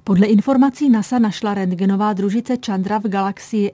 Podle informací NASA našla rentgenová družice Chandra v galaxii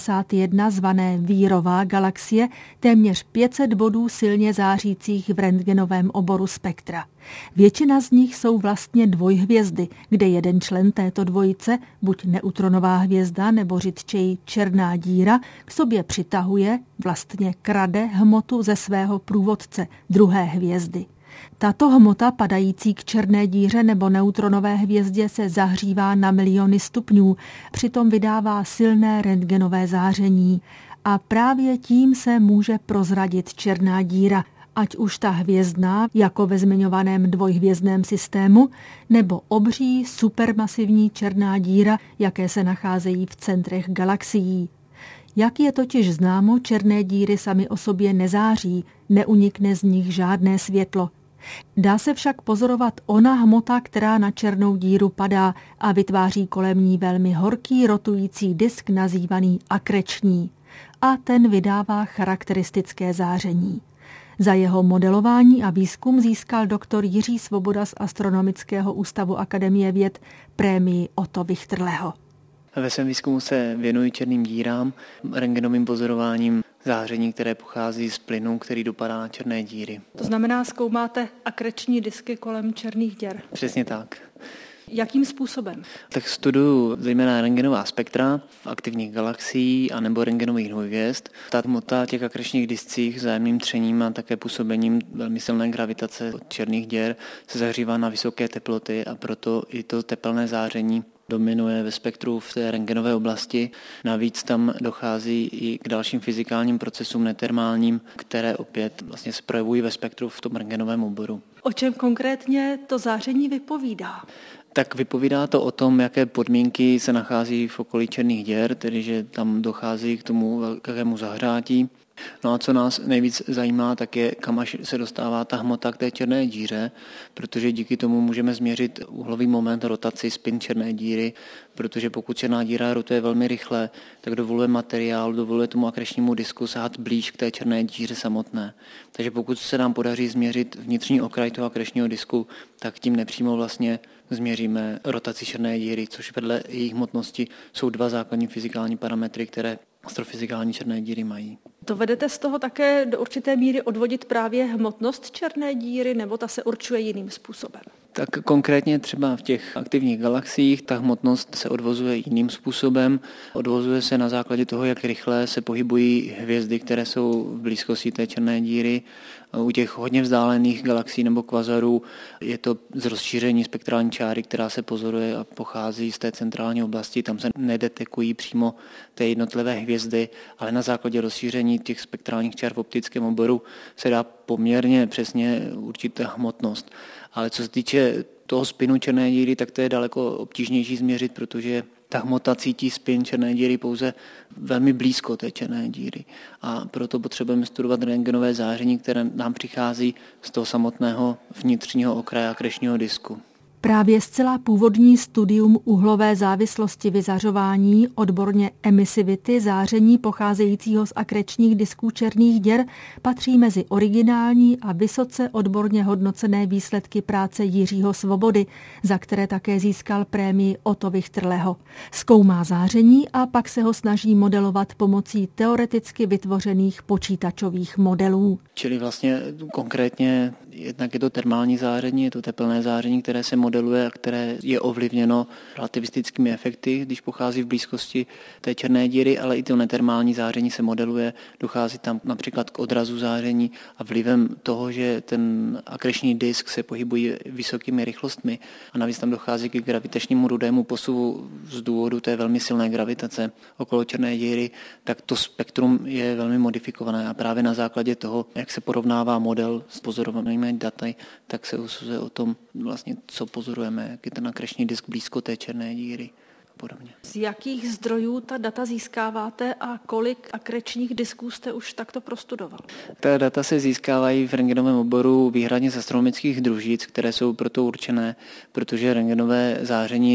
M51 zvané Vírová galaxie téměř 500 bodů silně zářících v rentgenovém oboru spektra. Většina z nich jsou vlastně dvojhvězdy, kde jeden člen této dvojice, buď neutronová hvězda nebo řidčeji černá díra, k sobě přitahuje, vlastně krade hmotu ze svého průvodce, druhé hvězdy. Tato hmota padající k černé díře nebo neutronové hvězdě se zahřívá na miliony stupňů, přitom vydává silné rentgenové záření. A právě tím se může prozradit černá díra, ať už ta hvězdná, jako ve zmiňovaném dvojhvězdném systému, nebo obří supermasivní černá díra, jaké se nacházejí v centrech galaxií. Jak je totiž známo, černé díry samy o sobě nezáří, neunikne z nich žádné světlo. Dá se však pozorovat ona hmota, která na černou díru padá a vytváří kolem ní velmi horký rotující disk nazývaný akreční. A ten vydává charakteristické záření. Za jeho modelování a výzkum získal doktor Jiří Svoboda z Astronomického ústavu Akademie věd prémii Otto Wichterleho. Ve svém výzkumu se věnují černým dírám, rentgenovým pozorováním záření, které pochází z plynu, který dopadá na černé díry. To znamená, zkoumáte akreční disky kolem černých děr? Přesně tak. Jakým způsobem? Tak studuju zejména rentgenová spektra v aktivních galaxií a nebo rentgenových hvězd. Ta hmota těch akrečních discích vzájemným třením a také působením velmi silné gravitace od černých děr se zahřívá na vysoké teploty a proto i to tepelné záření dominuje ve spektru v té rentgenové oblasti. Navíc tam dochází i k dalším fyzikálním procesům netermálním, které opět vlastně se projevují ve spektru v tom rentgenovém oboru. O čem konkrétně to záření vypovídá? Tak vypovídá to o tom, jaké podmínky se nachází v okolí černých děr, tedy že tam dochází k tomu velkému zahřátí. No a co nás nejvíc zajímá, tak je, kam až se dostává ta hmota k té černé díře, protože díky tomu můžeme změřit úhlový moment, rotaci, spin černé díry, protože pokud černá díra rotuje velmi rychle, tak dovoluje tomu akrešnímu disku sahat blíž k té černé díře samotné. Takže pokud se nám podaří změřit vnitřní okraj toho akrešního disku, tak tím nepřímo vlastně změříme rotaci černé díry, což vedle jejich hmotnosti jsou dva základní fyzikální parametry, které astrofyzikální černé díry mají. To vedete z toho také do určité míry odvodit právě hmotnost černé díry, nebo ta se určuje jiným způsobem? Tak konkrétně třeba v těch aktivních galaxiích ta hmotnost se odvozuje jiným způsobem. Odvozuje se na základě toho, jak rychle se pohybují hvězdy, které jsou v blízkosti té černé díry. U těch hodně vzdálených galaxií nebo kvazarů je to z rozšíření spektrální čáry, která se pozoruje a pochází z té centrální oblasti. Tam se nedetekují přímo té jednotlivé hvězdy, ale na základě rozšíření těch spektrálních čár v optickém oboru se dá poměrně přesně určitá hmotnost. Ale co se týče toho spinu černé díry, tak to je daleko obtížnější změřit, protože ta hmota cítí spin černé díry pouze velmi blízko té černé díry. A proto potřebujeme studovat rentgenové záření, které nám přichází z toho samotného vnitřního okraje akrešního disku. Právě zcela původní studium uhlové závislosti vyzařování, odborně emisivity záření pocházejícího z akrečních disků černých děr, patří mezi originální a vysoce odborně hodnocené výsledky práce Jiřího Svobody, za které také získal prémii Otto Wichterleho. Zkoumá záření a pak se ho snaží modelovat pomocí teoreticky vytvořených počítačových modelů. Čili vlastně konkrétně jednak je to termální záření, je to tepelné záření, které se modeluje a které je ovlivněno relativistickými efekty, když pochází v blízkosti té černé díry, ale i to netermální záření se modeluje, dochází tam například k odrazu záření a vlivem toho, že ten akrešní disk se pohybuje vysokými rychlostmi a navíc tam dochází k gravitačnímu rudému posuvu z důvodu té velmi silné gravitace okolo černé díry, tak to spektrum je velmi modifikované a právě na základě toho, jak se porovnává model s pozorovanými daty, tak se usuzuje o tom, vlastně, co pozorujeme, jak je ten akrešní disk blízko té černé díry a podobně. Z jakých zdrojů ta data získáváte a kolik akrečních disků jste už takto prostudoval? Ta data se získávají v rentgenovém oboru výhradně z astronomických družic, které jsou proto určené, protože rentgenové záření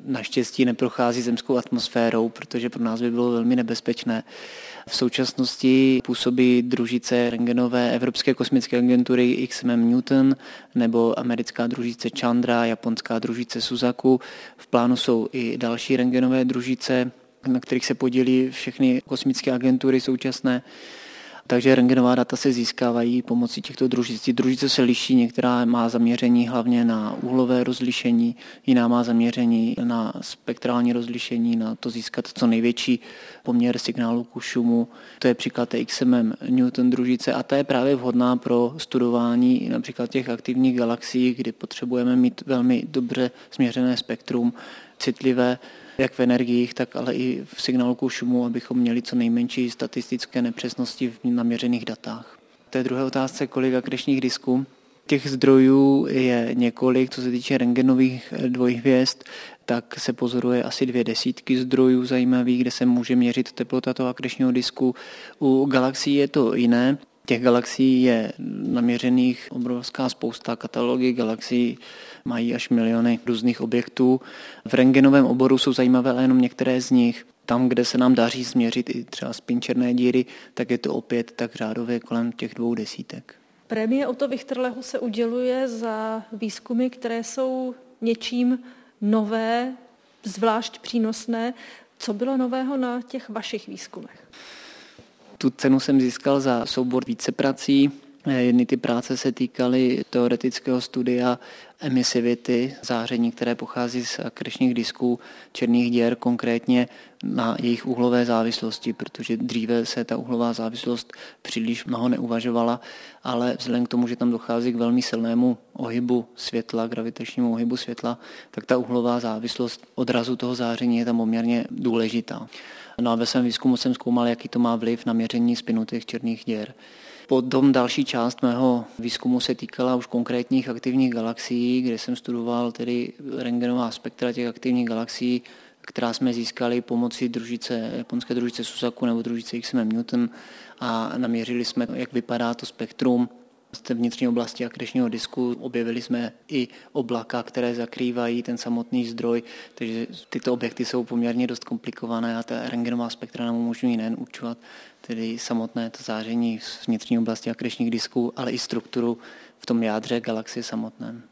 naštěstí neprochází zemskou atmosférou, protože pro nás by bylo velmi nebezpečné. V současnosti působí družice rentgenové Evropské kosmické agentury XMM Newton nebo americká družice Chandra, japonská družice Suzaku. V plánu jsou i další rentgenové družice, na kterých se podílí všechny kosmické agentury současné. Takže rentgenová data se získávají pomocí těchto družic. Družice se liší, některá má zaměření hlavně na úhlové rozlišení, jiná má zaměření na spektrální rozlišení, na to získat co největší poměr signálu k šumu. To je příklad té XMM Newton družice a ta je právě vhodná pro studování například těch aktivních galaxií, kdy potřebujeme mít velmi dobře směřené spektrum, citlivé jak v energiích, tak ale i v signálu k šumu, abychom měli co nejmenší statistické nepřesnosti v naměřených datách. To je druhé otázce, kolik akrečních disků. Těch zdrojů je několik, co se týče rentgenových dvojhvězd, tak se pozoruje asi 200 zdrojů zajímavých, kde se může měřit teplota toho akrešního disku. U galaxií je to jiné. Těch galaxií je naměřených obrovská spousta, katalogy galaxií mají až miliony různých objektů. V rentgenovém oboru jsou zajímavé ale jenom některé z nich. Tam, kde se nám daří změřit i třeba spin černé díry, tak je to opět tak řádově kolem těch 200. Prémie Otto Wichterleho se uděluje za výzkumy, které jsou něčím nové, zvlášť přínosné. Co bylo nového na těch vašich výzkumech? Tu cenu jsem získal za soubor víceprací. Jedny ty práce se týkaly teoretického studia emisivity, záření, které pochází z akrešních disků černých děr, konkrétně na jejich úhlové závislosti, protože dříve se ta úhlová závislost příliš mnoho neuvažovala, ale vzhledem k tomu, že tam dochází k velmi silnému ohybu světla, gravitačnímu ohybu světla, tak ta úhlová závislost odrazu toho záření je tam poměrně důležitá. No a ve svém výzkumu jsem zkoumal, jaký to má vliv na měření spinu těch černých děr. Potom další část mého výzkumu se týkala už konkrétních aktivních galaxií, kde jsem studoval tedy rentgenová spektra těch aktivních galaxií, která jsme získali pomocí japonské družice Suzaku nebo družice XMM Newton a naměřili jsme, jak vypadá to spektrum z té vnitřní oblasti akrešního disku. Objevili jsme i oblaka, které zakrývají ten samotný zdroj, takže tyto objekty jsou poměrně dost komplikované a ta rentgenová spektra nám umožňují nejen určovat tedy samotné to záření z vnitřní oblasti akrešních disků, ale i strukturu v tom jádře galaxie samotném.